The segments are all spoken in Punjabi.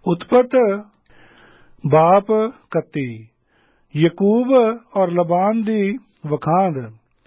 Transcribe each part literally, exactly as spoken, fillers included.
उत्पत बाप कत्ती यकूब और लबान दी वखांद।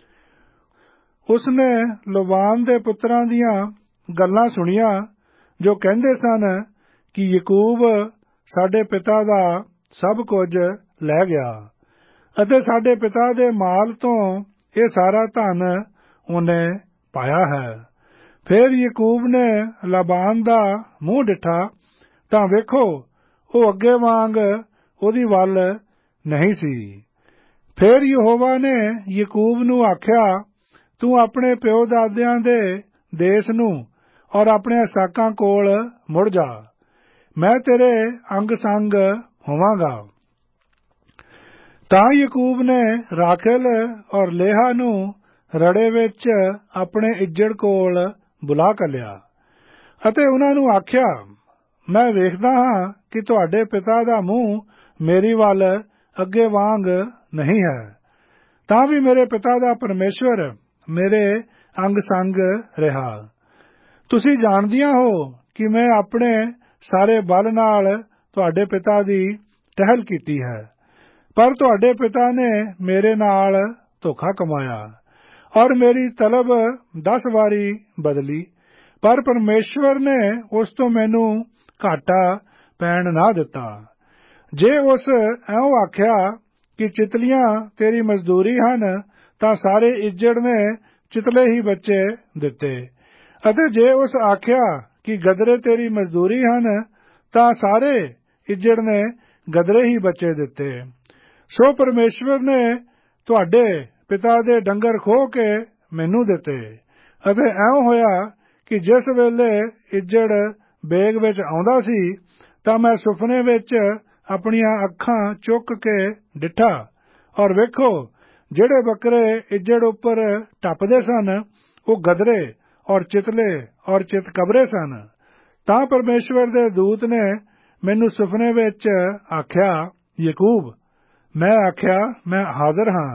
उसने लबान दे पुत्रां दियां गल्लां सुणियां जो कहंदे सन कि यकूब साडे पिता दा सब कुछ लै गया अते साडे पिता दे माल तो ये सारा धन उन्हें पाया है। फिर यकूब ने लबान दा मूँह डिठा तां वेखो ਉਹ ਅੱਗੇ ਵਾਂਗ ਉਹਦੀ ਵੱਲ ਨਹੀਂ ਸੀ। ਫਿਰ ਯਹੋਵਾ ਨੇ ਯਕੂਬ ਨੂੰ ਆਖਿਆ, ਤੂੰ ਆਪਣੇ ਪਿਓ ਦਾਦਿਆਂ ਦੇ ਦੇਸ ਨੂੰ ਔਰ ਆਪਣੇ ਸਾਕਾਂ ਕੋਲ ਮੁੜ ਜਾ, ਮੈਂ ਤੇਰੇ ਅੰਗ ਸੰਗ ਹੋਵਾਂਗਾ। ਤਾਂ ਯਕੂਬ ਨੇ ਰਾਖੇਲ ਔਰ ਲੇਹਾ ਨੂੰ ਰੜੇ ਵਿੱਚ ਆਪਣੇ ਇੱਜੜ ਕੋਲ ਬੁਲਾ ਘੱਲਿਆ ਅਤੇ ਉਹਨਾਂ ਨੂੰ ਆਖਿਆ, ਮੈਂ ਵੇਖਦਾ ਹਾਂ ਕਿ ਤੁਹਾਡੇ ਪਿਤਾ ਦਾ ਮੂੰਹ ਮੇਰੀ ਵੱਲ ਅੱਗੇ ਵਾਂਗ ਨਹੀਂ ਹੈ, ਤਾਂ ਵੀ ਮੇਰੇ ਪਿਤਾ ਦਾ ਪਰਮੇਸ਼ਵਰ ਮੇਰੇ ਅੰਗ ਸੰਗ ਰਿਹਾ। ਤੁਸੀਂ ਜਾਣਦੀਆਂ ਹੋ ਕਿ ਮੈਂ ਆਪਣੇ ਸਾਰੇ ਬਲ ਨਾਲ ਤੁਹਾਡੇ ਪਿਤਾ ਦੀ ਟਹਿਲ ਕੀਤੀ ਹੈ, ਪਰ ਤੁਹਾਡੇ ਪਿਤਾ ਨੇ ਮੇਰੇ ਨਾਲ ਧੋਖਾ ਕਮਾਇਆ ਔਰ ਮੇਰੀ ਤਲਬ ਦਸ ਵਾਰੀ ਬਦਲੀ, ਪਰ ਪਰਮੇਸ਼ਵਰ ਨੇ ਉਸ ਤੋਂ ਮੈਨੂੰ ਘਾਟਾ ਪੈਣ ਨਾ ਦਿੱਤਾ। ਜੇ ਉਸ ਐਉਂ ਆਖਿਆ ਕਿ ਚਿਤਲੀਆਂ ਤੇਰੀ ਮਜ਼ਦੂਰੀ ਹਨ, ਤਾਂ ਸਾਰੇ ਇੱਜੜ ਨੇ ਚਿਤਲੇ ਹੀ ਬੱਚੇ ਦਿੱਤੇ, ਅਤੇ ਜੇ ਉਸ ਆਖਿਆ ਕਿ ਗਦਰੇ ਤੇਰੀ ਮਜ਼ਦੂਰੀ ਹਨ, ਤਾਂ ਸਾਰੇ ਇੱਜੜ ਨੇ ਗਦਰੇ ਹੀ ਬੱਚੇ ਦਿੱਤੇ। ਸੋ ਪਰਮੇਸ਼ਵਰ ਨੇ ਤੁਹਾਡੇ ਪਿਤਾ ਦੇ ਡੰਗਰ ਖੋਹ ਕੇ ਮੈਨੂੰ ਦਿੱਤੇ, ਅਤੇ ਐਉਂ ਹੋਇਆ ਕਿ ਜਿਸ ਵੇਲੇ ਇੱਜੜ ਬੇਗ ਵਿੱਚ ਆਉਂਦਾ ਸੀ ਤਾਂ ਮੈਂ ਸੁਪਨੇ ਵਿੱਚ ਆਪਣੀਆਂ ਅੱਖਾਂ ਚੁੱਕ ਕੇ ਡਿੱਠਾ, ਔਰ ਵੇਖੋ ਜਿਹੜੇ ਬੱਕਰੇ ਇੱਜੜ ਉੱਪਰ ਟੱਪਦੇ ਸਨ ਉਹ ਗਦਰੇ ਔਰ ਚਿਤਲੇ ਔਰ ਚਿਤਕਬਰੇ ਸਨ। ਤਾਂ ਪਰਮੇਸ਼ਵਰ ਦੇ ਦੂਤ ਨੇ ਮੈਨੂੰ ਸੁਪਨੇ ਵਿੱਚ ਆਖਿਆ, ਯਕੂਬ। ਮੈਂ ਆਖਿਆ, ਮੈਂ ਹਾਜ਼ਰ ਹਾਂ।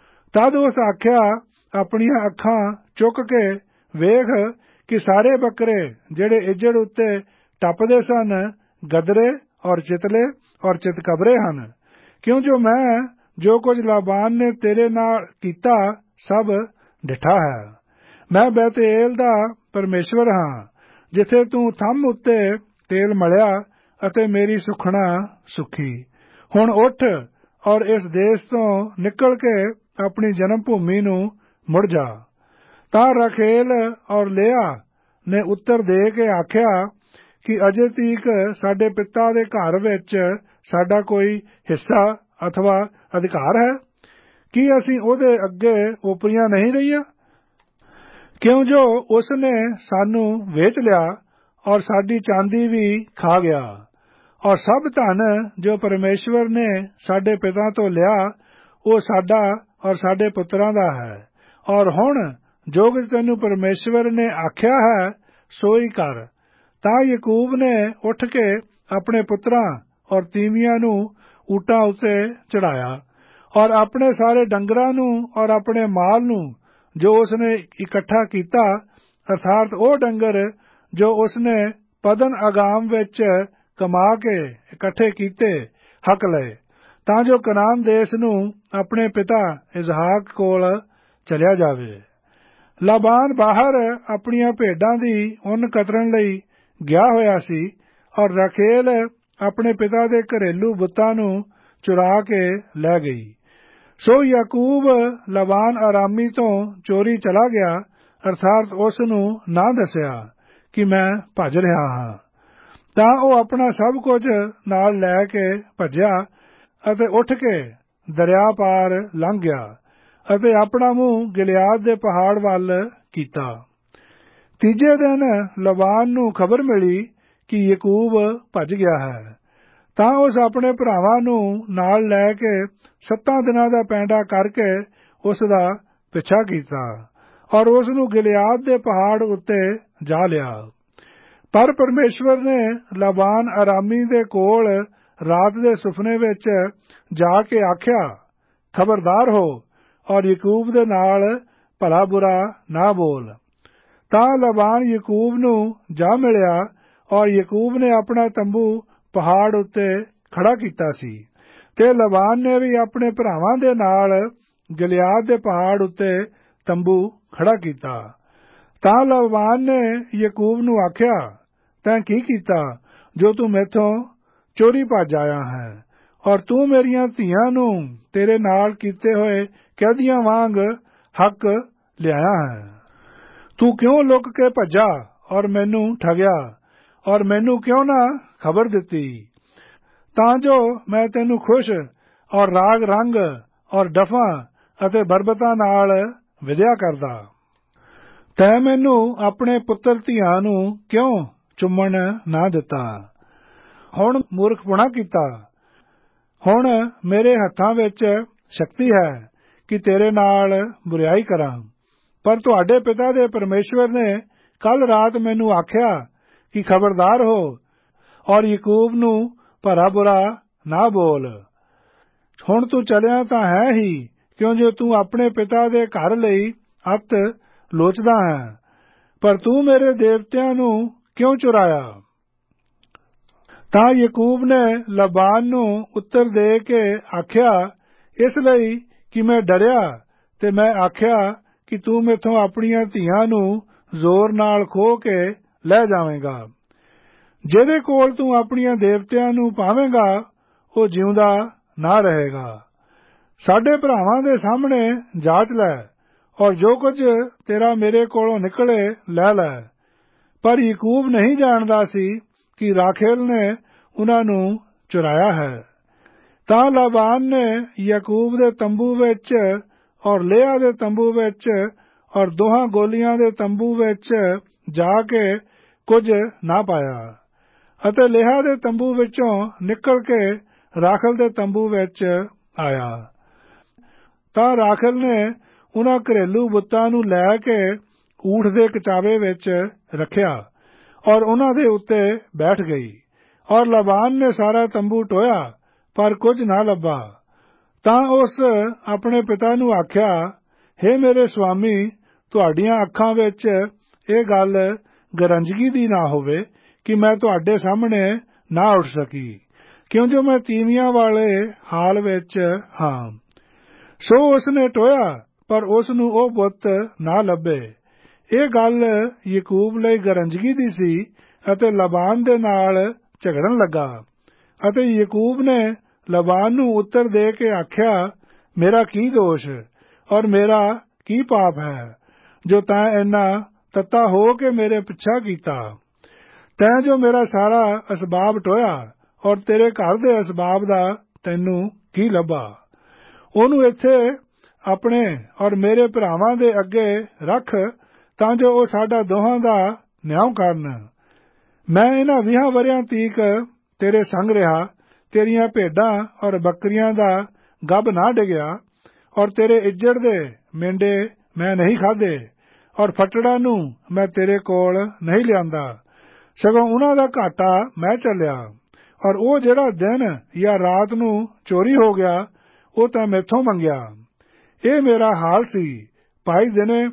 ਤਦ ਉਸ ਆਖਿਆ, ਆਪਣੀਆਂ ਅੱਖਾਂ ਚੁੱਕ ਕੇ ਵੇਖ ਕਿ ਸਾਰੇ ਬੱਕਰੇ ਜਿਹੜੇ ਇੱਜੜ ਉੱਤੇ ਟੱਪਦੇ ਸਨ ਗਦਰੇ ਔਰ ਚਿਤਲੇ ਔਰ ਚਿਤਕਬਰੇ ਹਨ, ਕਿਉਂ ਜੋ ਮੈਂ ਜੋ ਕੁਝ ਲਾਬਾਨ ਨੇ ਤੇਰੇ ਨਾਲ ਕੀਤਾ ਸਭ ਡਿਠਾ ਹੈ। ਮੈਂ ਬੈਤੇਲ ਦਾ ਪਰਮੇਸ਼ਵਰ ਹਾਂ, ਜਿੱਥੇ ਤੂੰ ਥੰਮ ਉੱਤੇ ਤੇਲ ਮਲਿਆ ਅਤੇ ਮੇਰੀ ਸੁਖਣਾ ਸੁਖੀ। ਹੁਣ ਉੱਠ ਔਰ ਇਸ ਦੇਸ਼ ਤੋਂ ਨਿਕਲ ਕੇ ਆਪਣੀ ਜਨਮ ਭੂਮੀ ਨੂੰ ਮੁੜ ਜਾ। ਤਾਂ ਰਾਖੇਲ ਔਰ ਲੇਆ ਨੇ ਉੱਤਰ ਦੇ ਕੇ ਆਖਿਆ ਕਿ ਅਜੇ ਤੀਕ ਸਾਡੇ ਪਿਤਾ ਦੇ ਘਰ ਵਿੱਚ ਸਾਡਾ ਕੋਈ ਹਿੱਸਾ ਅਥਵਾ ਅਧਿਕਾਰ ਹੈ? ਕੀ ਅਸੀਂ ਉਹਦੇ ਅੱਗੇ ਓਪਰੀਆਂ ਨਹੀਂ ਰਹੀਆਂ? ਕਿਉਂ ਜੋ ਉਸ ਨੇ ਸਾਨੂੰ ਵੇਚ ਲਿਆ ਔਰ ਸਾਡੀ ਚਾਂਦੀ ਵੀ ਖਾ ਗਿਆ, ਔਰ ਸਭ ਧਨ ਜੋ ਪਰਮੇਸ਼ਵਰ ਨੇ ਸਾਡੇ ਪਿਤਾ ਤੋਂ ਲਿਆ ਉਹ ਸਾਡਾ ਔਰ ਸਾਡੇ ਪੁੱਤਰਾਂ ਦਾ ਹੈ। ਔਰ ਹੁਣ ਜੋ ਕੁਝ ਤੈਨੂੰ ਪਰਮੇਸ਼ਵਰ ਨੇ ਆਖਿਆ ਹੈ ਸੋ ਹੀ ਕਰ। ਤਾਂ ਯਕੂਬ ਨੇ ਉੱਠ ਕੇ ਆਪਣੇ ਪੁੱਤਰਾਂ ਔਰ ਤੀਵੀਆਂ ਨੂੰ ਊਂਟਾਂ ਉੱਤੇ ਚੜਾਇਆ ਔਰ ਆਪਣੇ ਸਾਰੇ ਡੰਗਰਾਂ ਨੂੰ ਔਰ ਆਪਣੇ ਮਾਲ ਨੂੰ ਜੋ ਉਸਨੇ ਇਕੱਠਾ ਕੀਤਾ, ਅਰਥਾਤ ਉਹ ਡੰਗਰ ਜੋ ਉਸਨੇ ਪਦਨ ਅਗਾਮ ਵਿੱਚ ਕਮਾ ਕੇ ਇਕੱਠੇ ਕੀਤੇ, ਹੱਕ ਲਏ, ਤਾਂ ਜੋ ਕਨਾਨ ਦੇਸ਼ ਨੂੰ ਆਪਣੇ ਪਿਤਾ ਇਸਹਾਕ ਕੋਲ ਚਲਿਆ ਜਾਵੇ। ਲਾਬਾਨ ਬਾਹਰ ਆਪਣੀਆਂ ਭੇਡਾਂ ਦੀ ਉੱਨ ਕਤਰਨ ਲਈ ਗਿਆ ਹੋਇਆ ਸੀ, ਔਰ ਰਾਖੇਲ ਆਪਣੇ ਪਿਤਾ ਦੇ ਘਰੇਲੂ ਬੁੱਤਾਂ ਨੂੰ ਚੁਰਾ ਕੇ ਲੈ ਗਈ। ਸੋ ਯਾਕੂਬ ਲਾਬਾਨ ਆਰਾਮੀ ਤੋਂ ਚੋਰੀ ਚਲਾ ਗਿਆ, ਅਰਥਾਤ ਉਸ ਨੂੰ ਨਾ ਦੱਸਿਆ ਕਿ ਮੈਂ ਭੱਜ ਰਿਹਾ ਹਾਂ। ਤਾਂ ਉਹ ਆਪਣਾ ਸਭ ਕੁਝ ਨਾਲ ਲੈ ਕੇ ਭੱਜਿਆ ਅਤੇ ਉੱਠ ਕੇ ਦਰਿਆ ਪਾਰ ਲੰਘ ਗਿਆ ਅਤੇ ਆਪਣਾ ਮੂੰਹ ਗਿਲਿਆਦ ਦੇ ਪਹਾੜ ਵੱਲ ਕੀਤਾ। ਤੀਜੇ ਦਿਨ ਲਾਬਾਨ ਨੂੰ ਖਬਰ ਮਿਲੀ ਕਿ ਯਕੂਬ ਭੱਜ ਗਿਆ ਹੈ। ਤਾਂ ਉਸ ਆਪਣੇ ਭਰਾਵਾਂ ਨੂੰ ਨਾਲ ਲੈ ਕੇ ਸੱਤਾਂ ਦਿਨਾਂ ਦਾ ਪੈਂਡਾ ਕਰਕੇ ਉਸ ਦਾ ਪਿੱਛਾ ਕੀਤਾ ਔਰ ਉਸ ਨੂੰ ਗਿਲਿਆਦ ਦੇ ਪਹਾੜ ਉੱਤੇ ਜਾ ਲਿਆ। ਪਰ ਪਰਮੇਸ਼ਵਰ ਨੇ ਲਾਬਾਨ ਆਰਾਮੀ ਦੇ ਕੋਲ ਰਾਤ ਦੇ ਸੁਪਨੇ ਵਿੱਚ ਜਾ ਕੇ ਆਖਿਆ, ਖਬਰਦਾਰ ਹੋ ਔਰ ਯਕੂਬ ਦੇ ਨਾਲ ਭਲਾ ਬੁਰਾ ਨਾ ਬੋਲ। ਤਾਂ ਲਾਬਾਨ ਯਕੂਬ ਨੂੰ ਜਾ ਮਿਲਿਆ ਔਰ ਯਕੂਬ ਨੇ ਆਪਣਾ ਤੰਬੂ ਪਹਾੜ ਉੱਤੇ ਖੜਾ ਕੀਤਾ ਸੀ, ਤੇ ਲਬਾਨ ਨੇ ਵੀ ਆਪਣੇ ਭਰਾਵਾਂ ਦੇ ਨਾਲ ਗਿਲਿਆਦ ਦੇ ਪਹਾੜ ਉੱਤੇ ਤੰਬੂ ਖੜਾ ਕੀਤਾ। ਤਾਂ ਲਬਾਨ ਨੇ ਯਾਕੂਬ ਨੂੰ ਆਖਿਆ, ਤੈਂ ਕੀ ਕੀਤਾ ਜੋ ਤੂੰ ਮੈਥੋਂ ਚੋਰੀ ਭੱਜ ਆਇਆ ਹੈ, ਔਰ ਤੂੰ ਮੇਰੀਆਂ ਧੀਆਂ ਨੂੰ ਤੇਰੇ ਨਾਲ ਕੀਤੇ ਹੋਏ ਕੈਦੀਆਂ ਵਾਂਗ ਹੱਕ ਲਿਆਇਆ ਹੈ। ਤੂੰ ਕਿਉਂ ਲੁਕ ਕੇ ਭੱਜਾ ਔਰ ਮੈਨੂੰ ਠਗਿਆ, ਔਰ ਮੈਨੂੰ ਕਿਉਂ ਨਾ ਖਬਰ ਦਿੱਤੀ, ਤਾਂ ਜੋ ਮੈਂ ਤੈਨੂੰ ਖੁਸ਼ ਔਰ ਰਾਗ ਰੰਗ ਔਰ ਡਫਾਂ ਅਤੇ ਬਰਬਤਾਂ ਨਾਲ ਵਿਦਿਆ ਕਰਦਾ। ਤੈਂ ਮੈਨੂੰ ਆਪਣੇ ਪੁੱਤਰ ਧੀਆਂ ਨੂੰ ਕਿਉਂ ਚੁੰਮਣ ਨਾ ਦਿੱਤਾ। ਹੁਣ ਮੂਰਖਪੁਣਾ ਕੀਤਾ। ਹੁਣ ਮੇਰੇ ਹੱਥਾਂ ਵਿੱਚ ਸ਼ਕਤੀ ਹੈ ਕਿ ਤੇਰੇ ਨਾਲ ਬੁਰਿਆਈ ਕਰਾਂ, ਪਰ ਤੁਹਾਡੇ ਪਿਤਾ ਦੇ ਪਰਮੇਸ਼ਵਰ ਨੇ ਕੱਲ ਰਾਤ ਮੈਨੂੰ ਆਖਿਆ ਕਿ ਖਬਰਦਾਰ ਹੋ ਔਰ ਯਾਕੂਬ ਨੂੰ ਭਲਾ ਬੁਰਾ ਨਾ ਬੋਲ। ਹੁਣ ਤੂੰ ਚਲਿਆ ਤਾਂ ਹੈ ਹੀ, ਕਿਉਂ ਜੋ ਤੂੰ ਆਪਣੇ ਪਿਤਾ ਦੇ ਘਰ ਲਈ ਅੱਤ ਲੋਚਦਾ ਹੈ, ਪਰ ਤੂੰ ਮੇਰੇ ਦੇਵਤਿਆਂ ਨੂੰ ਕਿਉਂ ਚੁਰਾਇਆ। ਤਾਂ ਯਾਕੂਬ ਨੇ ਲਬਾਨ ਨੂੰ ਉੱਤਰ ਦੇ ਕੇ ਆਖਿਆ, ਇਸ ਲਈ ਕਿ ਮੈਂ ਡਰਿਆ ਤੇ ਮੈਂ ਆਖਿਆ ਕਿ ਤੂੰ ਮੈਥੋਂ ਆਪਣੀਆਂ ਧੀਆਂ ਨੂੰ ਜ਼ੋਰ ਨਾਲ ਖੋਹ ਕੇ ਲੈ ਜਾਵੇਂਗਾ। ਜਿਹਦੇ ਕੋਲ ਤੂੰ ਆਪਣੀਆਂ ਦੇਵਤਿਆਂ ਨੂੰ ਪਾਵੇਂਗਾ ਉਹ ਜਿਉਂਦਾ ਨਾ ਰਹੇਗਾ। ਸਾਡੇ ਭਰਾਵਾਂ ਦੇ ਸਾਹਮਣੇ ਜਾਂਚ ਲੈ, ਔਰ ਜੋ ਕੁਝ ਤੇਰਾ ਮੇਰੇ ਕੋਲੋਂ ਨਿਕਲੇ ਲੈ ਲੈ। ਪਰ ਯਾਕੂਬ ਨਹੀਂ ਜਾਣਦਾ ਸੀ ਕਿ ਰਾਖੇਲ ਨੇ ਉਹਨਾਂ ਨੂੰ ਚੁਰਾਇਆ ਹੈ। ਤਾਂ ਲਾਬਾਨ ਨੇ ਯਾਕੂਬ ਦੇ ਤੰਬੂ ਵਿੱਚ ਔਰ ਲੇਆ ਦੇ ਤੰਬੂ ਵਿੱਚ ਔਰ ਦੋਹਾਂ ਗੋਲੀਆਂ ਦੇ ਤੰਬੂ ਵਿੱਚ ਜਾ ਕੇ ਕੁਝ ਨਾ ਪਾਇਆ, ਅਤੇ ਲੇਹਾ ਦੇ ਤੰਬੂ ਵਿੱਚੋਂ ਨਿਕਲ ਕੇ ਰਾਖੇਲ ਦੇ ਤੰਬੂ ਵਿੱਚ ਆਇਆ। ਤਾਂ ਰਾਖੇਲ ਨੇ ਉਹਨਾਂ ਘਰੇਲੂ ਬੁੱਤਾਂ ਨੂੰ ਲੈ ਕੇ ਊਠ ਦੇ ਕਚਾਵੇ ਵਿੱਚ ਰੱਖਿਆ ਔਰ ਉਹਨਾਂ ਦੇ ਉੱਤੇ ਬੈਠ ਗਈ, ਔਰ ਲਾਬਾਨ ਨੇ ਸਾਰਾ ਤੰਬੂ ਟੋਇਆ ਪਰ ਕੁਝ ਨਾ ਲੱਭਾ। ਤਾਂ ਉਸ ਆਪਣੇ ਪਿਤਾ ਨੂੰ ਆਖਿਆ, ਹੇ ਮੇਰੇ ਸੁਆਮੀ, ਤੁਹਾਡੀਆਂ ਅੱਖਾਂ ਵਿੱਚ ਇਹ ਗੱਲ ਗਰੰਜਗੀ ਦੀ ਨਾ ਹੋਵੇ ਕਿ ਮੈਂ ਤੁਹਾਡੇ ਸਾਹਮਣੇ ਨਾ ਉੱਠ ਸਕੀ, ਕਿਉਂ ਜੋ ਮੈਂ ਤੀਵੀਆਂ ਵਾਲੇ ਹਾਲ ਵਿੱਚ ਹਾਂ। ਸੋ ਉਸ ਨੇ ਟੋਇਆ ਪਰ ਉਸ ਨੂੰ ਉਹ ਪੁੱਤ ਨਾ ਲੱਭੇ। ਇਹ ਗੱਲ ਯਾਕੂਬ ਲਈ ਗਰੰਜਗੀ ਦੀ ਸੀ ਅਤੇ ਲਬਾਨ ਦੇ ਨਾਲ ਝਗੜਨ ਲੱਗਾ। ਅਤੇ ਯਾਕੂਬ ਨੇ ਲਬਾਨ ਨੂੰ ਉੱਤਰ ਦੇ ਕੇ ਆਖਿਆ, ਮੇਰਾ ਕੀ ਦੋਸ਼ ਔਰ ਮੇਰਾ ਕੀ ਪਾਪ ਹੈ ਜੋ ਤੈਂ ਇੰਨਾ ਤੱਤਾ ਹੋ ਕੇ ਮੇਰੇ ਪਿੱਛਾ ਕੀਤਾ। ਤੈਂ ਜੋ ਮੇਰਾ ਸਾਰਾ ਅਸਬਾਬ ਟੋਇਆ ਔਰ ਤੇਰੇ ਘਰ ਦੇ ਅਸਬਾਬ ਦਾ ਤੈਨੂੰ ਕੀ ਲੱਭਾ। ਉਹਨੂੰ ਇੱਥੇ ਆਪਣੇ ਔਰ ਮੇਰੇ ਭਰਾਵਾਂ ਦੇ ਅੱਗੇ ਰੱਖ, ਤਾਂ ਜੋ ਉਹ ਸਾਡਾ ਦੋਹਾਂ ਦਾ ਨਿਆਂ ਕਰਨ। ਮੈਂ ਇਹਨਾਂ ਵੀਹਾਂ ਵਰਿਆਂ ਤੀਕ ਤੇਰੇ ਸੰਗ ਰਿਹਾ, ਤੇਰੀਆਂ ਭੇਡਾਂ ਔਰ ਬੱਕਰੀਆਂ ਦਾ ਗੱਭ ਨਾ ਡਿਗਿਆ, ਔਰ ਤੇਰੇ ਇੱਜੜ ਦੇ ਮੇਂਢੇ ਮੈਂ ਨਹੀਂ ਖਾਧੇ, ਔਰ ਫੱਟੜਾਂ ਨੂੰ ਮੈਂ ਤੇਰੇ ਕੋਲ ਨਹੀਂ ਲਿਆਂਦਾ, ਸਗੋਂ ਉਹਨਾਂ ਦਾ ਘਾਟਾ ਮੈਂ ਝੱਲਿਆ। ਔਰ ਉਹ ਜਿਹੜਾ ਦਿਨ ਜਾਂ ਰਾਤ ਨੂੰ ਚੋਰੀ ਹੋ ਗਿਆ ਉਹ ਤਾਂ ਮੈਥੋਂ ਮੰਗਿਆ। ਇਹ ਮੇਰਾ ਹਾਲ ਸੀ, ਭਾਈ ਦਿਨੇ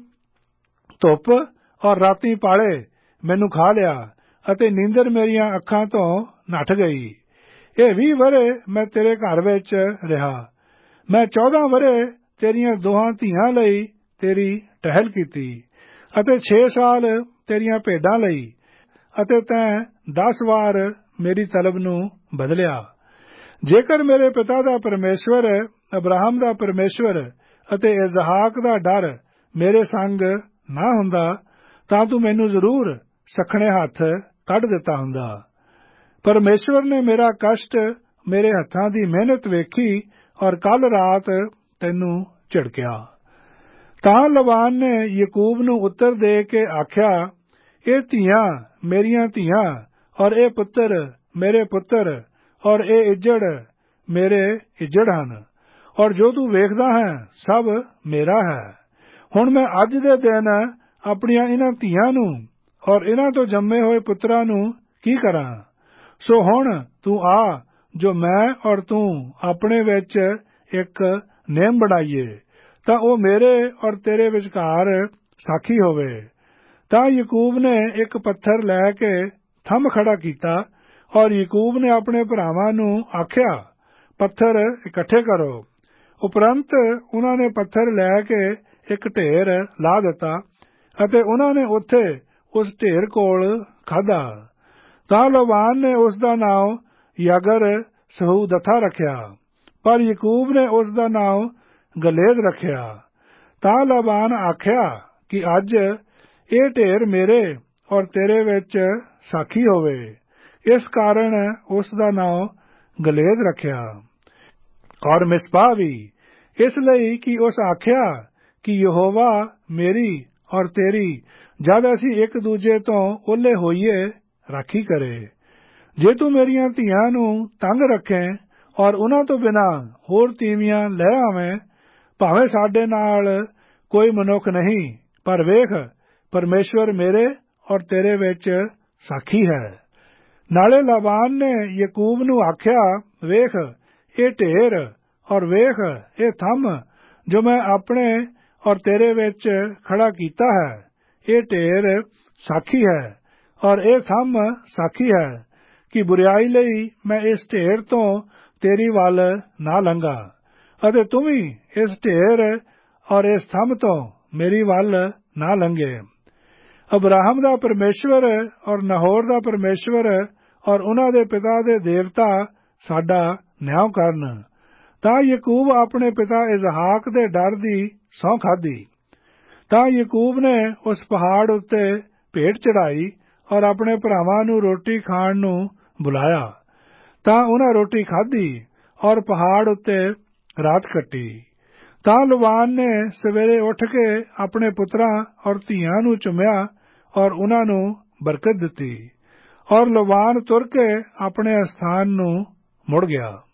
ਧੁੱਪ ਔਰ ਰਾਤੀ ਪਾਲੇ ਮੈਨੂੰ ਖਾ ਲਿਆ, ਅਤੇ ਨੀਂਦਰ ਮੇਰੀਆਂ ਅੱਖਾਂ ਤੋਂ ਨੱਠ ਗਈ। ਇਹ ਵੀਹ ਵਰੇ ਮੈਂ ਤੇਰੇ ਘਰ ਵਿੱਚ ਰਿਹਾ। ਮੈਂ ਚੌਦਾਂ ਵਰੇ ਤੇਰੀਆਂ ਦੋਹਾਂ ਧੀਆਂ ਲਈ ਤੇਰੀ ਟਹਿਲ ਕੀਤੀ, ਅਤੇ ਛੇ ਸਾਲ ਤੇਰੀਆਂ ਭੇਡਾਂ ਲਈ, ਅਤੇ ਤੈਂ ਦਸ ਵਾਰ ਮੇਰੀ ਤਲਬ ਨੂੰ ਬਦਲਿਆ। ਜੇਕਰ ਮੇਰੇ ਪਿਤਾ ਦਾ ਪਰਮੇਸ਼ਵਰ, ਅਬਰਾਹਮ ਦਾ ਪਰਮੇਸ਼ਵਰ ਅਤੇ ਇਸਹਾਕ ਦਾ ਡਰ ਮੇਰੇ ਸੰਗ ਨਾ ਹੁੰਦਾ, ਤਾਂ ਤੂੰ ਮੈਨੂੰ ਜ਼ਰੂਰ ਸੱਖਣੇ ਹੱਥ ਕੱਢ ਦਿੱਤਾ ਹੁੰਦਾ। ਪਰਮੇਸ਼ਵਰ ਨੇ ਮੇਰਾ ਕਸ਼ਟ, ਮੇਰੇ ਹੱਥਾਂ ਦੀ ਮਿਹਨਤ ਵੇਖੀ, ਔਰ ਕੱਲ ਰਾਤ ਤੈਨੂੰ ਝਿੜਕਿਆ। ਤਾਂ ਲਬਾਨ ਨੇ ਯਾਕੂਬ ਨੂੰ ਉੱਤਰ ਦੇ ਕੇ ਆਖਿਆ, ਇਹ ਧੀਆਂ ਮੇਰੀਆਂ ਧੀਆਂ, ਔਰ ਇਹ ਪੁੱਤਰ ਮੇਰੇ ਪੁੱਤਰ, ਔਰ ਇਹ ਇੱਜੜ ਮੇਰੇ ਇੱਜੜ ਹਨ, ਔਰ ਜੋ ਤੂੰ ਵੇਖਦਾ ਹੈ ਸਭ ਮੇਰਾ ਹੈ। ਹੁਣ ਮੈਂ ਅੱਜ ਦੇ ਦਿਨ ਆਪਣੀਆਂ ਇਹਨਾਂ ਧੀਆਂ ਨੂੰ ਔਰ ਇਹਨਾਂ ਤੋਂ ਜੰਮੇ ਹੋਏ ਪੁੱਤਰਾਂ ਨੂੰ ਕੀ ਕਰਾਂ। ਸੋ ਹੁਣ ਤੂੰ ਆ, ਜੋ ਮੈਂ ਔਰ ਤੂੰ ਆਪਣੇ ਵਿੱਚ ਇੱਕ ਨੇਮ ਬਣਾਈਏ, ਤਾਂ ਉਹ ਮੇਰੇ ਔਰ ਤੇਰੇ ਵਿਚਕਾਰ ਸਾਖੀ ਹੋਵੇ। ਤਾਂ ਯਾਕੂਬ ਨੇ ਇੱਕ ਪੱਥਰ ਲੈ ਕੇ ਥੰਮ ਖੜਾ ਕੀਤਾ, ਔਰ ਯਾਕੂਬ ਨੇ ਆਪਣੇ ਭਰਾਵਾਂ ਨੂੰ ਆਖਿਆ, ਪੱਥਰ ਇਕੱਠੇ ਕਰੋ। ਉਪਰੰਤ ਉਹਨਾਂ ਨੇ ਪੱਥਰ ਲੈ ਕੇ ਇੱਕ ਢੇਰ ਲਾ ਦਿੱਤਾ ਅਤੇ ਉਹਨਾਂ ਨੇ ਉੱਥੇ ਉਸ ਢੇਰ ਕੋਲ ਖਾਧਾ। ਤਾਂ ਲਾਬਾਨ ਨੇ ਉਸ ਦਾ ਨਾਮ ਯਾਗਰ ਸਹੂਦਥਾ ਰੱਖਿਆ, ਪਰ ਯਾਕੂਬ ਨੇ ਉਸ ਦਾ ਨਾਮ ਗਲੇਦ ਰੱਖਿਆ। ਤਾਂ ਲਾਬਾਨ ਆਖਿਆ ਕਿ ਅੱਜ ਇਹ ਢੇਰ ਮੇਰੇ ਔਰ ਤੇਰੇ ਵਿੱਚ ਸਾਖੀ ਹੋਵੇ, ਇਸ ਕਾਰਨ ਉਸ ਦਾ ਨਾਮ ਗਲੇਦ ਰੱਖਿਆ। ਔਰ ਮਿਸਪਾ ਵੀ ਇਸ ਲਈ ਕਿ ਉਸ ਆਖਿਆ ਕਿ ਯਹੋਵਾ ਮੇਰੀ ਔਰ ਤੇਰੀ ਜਦ ਅਸੀਂ ਇੱਕ ਦੂਜੇ ਤੋਂ ਓਹਲੇ ਹੋਈਏ ਰਾਖੀ ਕਰੇ। ਜੇ ਤੂੰ ਮੇਰੀਆਂ ਧੀਆਂ ਨੂੰ ਤੰਗ ਰੱਖੇ ਔਰ ਉਹਨਾਂ ਤੋਂ ਬਿਨਾਂ ਹੋਰ ਤੀਵੀਆਂ ਲੈ ਆਵੇਂ, ਭਾਵੇਂ ਸਾਡੇ ਨਾਲ ਕੋਈ ਮਨੁੱਖ ਨਹੀਂ, ਪਰ ਵੇਖ ਪਰਮੇਸ਼ਵਰ ਮੇਰੇ ਔਰ ਤੇਰੇ ਵਿੱਚ ਸਾਖੀ ਹੈ। ਨਾਲੇ ਲਾਬਾਨ ਨੇ ਯਾਕੂਬ ਨੂੰ ਆਖਿਆ, ਵੇਖ ਇਹ ਢੇਰ ਔਰ ਵੇਖ ਇਹ ਥੰਮ ਜੋ ਮੈਂ ਆਪਣੇ ਔਰ ਤੇਰੇ ਵਿੱਚ ਖੜਾ ਕੀਤਾ ਹੈ, ਇਹ ਢੇਰ ਸਾਖੀ ਹੈ ਔਰ ਇਹ ਥੰਮ ਸਾਖੀ ਹੈ ਕਿ ਬੁਰਿਆਈ ਲਈ ਮੈਂ ਇਸ ਢੇਰ ਤੋਂ ਤੇਰੀ ਵੱਲ ਨਾ ਲੰਘਾ ਅਤੇ ਤੂੰ ਵੀ ਇਸ ਢੇਰ ਔਰ ਇਸ ਥੰਮ ਤੋਂ ਮੇਰੀ ਵੱਲ ਨਾ ਲੰਘੇ। ਅਬਰਾਹਮ ਦਾ ਪਰਮੇਸ਼ਵਰ ਔਰ ਨਹੋਰ ਦਾ ਪਰਮੇਸ਼ਵਰ ਔਰ ਉਹਨਾਂ ਦੇ ਪਿਤਾ ਦੇ ਦੇਵਤਾ ਸਾਡਾ ਨਿਆਂ ਕਰਨ। ਤਾਂ ਯਾਕੂਬ ਆਪਣੇ ਪਿਤਾ ਇਸਹਾਕ ਦੇ ਡਰ ਦੀ ਸਹੁੰ ਖਾਧੀ। ਤਾਂ ਯਾਕੂਬ ਨੇ ਉਸ ਪਹਾੜ ਉੱਤੇ ਭੇਟ ਚੜਾਈ ਔਰ ਆਪਣੇ ਭਰਾਵਾਂ ਨੂੰ ਰੋਟੀ ਖਾਣ ਨੂੰ ਬੁਲਾਇਆ। ਤਾਂ ਉਹਨਾਂ ਰੋਟੀ ਖਾਧੀ ਔਰ ਪਹਾੜ ਉੱਤੇ ਰਾਤ ਕੱਟੀ। ਤਾਂ ਲਾਬਾਨ ਨੇ ਸਵੇਰੇ ਉੱਠ ਕੇ ਆਪਣੇ ਪੁੱਤਰਾਂ ਔਰ ਧੀਆਂ ਨੂੰ ਚੁੰਮਿਆ ਔਰ ਉਹਨਾਂ ਨੂੰ ਬਰਕਤ ਦਿੱਤੀ। ਔਰ ਲਾਬਾਨ ਤੁਰ ਕੇ ਆਪਣੇ ਅਸਥਾਨ ਨੂੰ ਮੁੜ ਗਿਆ।